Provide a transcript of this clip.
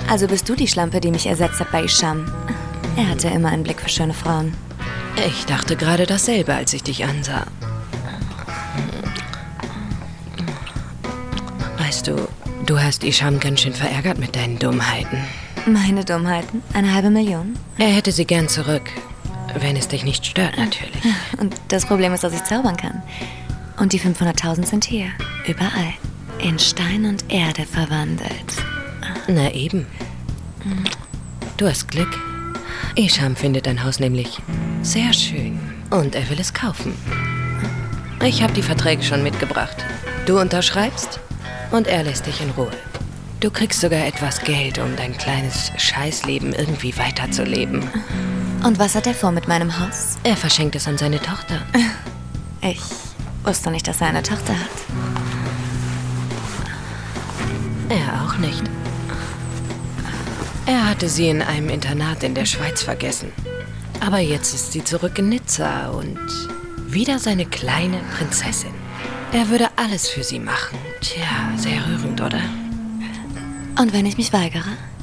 Also bist du die Schlampe, die mich ersetzt hat bei Isham. Er hatte immer einen Blick für schöne Frauen. Ich dachte gerade dasselbe, als ich dich ansah. Weißt du, du hast Isham ganz schön verärgert mit deinen Dummheiten. Meine Dummheiten? 500.000? Er hätte sie gern zurück, wenn es dich nicht stört, natürlich. Und das Problem ist, dass ich zaubern kann. Und die 500.000 sind hier, überall, in Stein und Erde verwandelt. Na eben. Du hast Glück. Isham findet dein Haus nämlich sehr schön und er will es kaufen. Ich habe die Verträge schon mitgebracht. Du unterschreibst und er lässt dich in Ruhe. Du kriegst sogar etwas Geld, um dein kleines Scheißleben irgendwie weiterzuleben. Und was hat er vor mit meinem Haus? Er verschenkt es an seine Tochter. Ich wusste nicht, dass er eine Tochter hat. Er auch nicht. Er hatte sie in einem Internat in der Schweiz vergessen. Aber jetzt ist sie zurück in Nizza und wieder seine kleine Prinzessin. Er würde alles für sie machen. Tja, sehr rührend, oder? Und wenn ich mich weigere?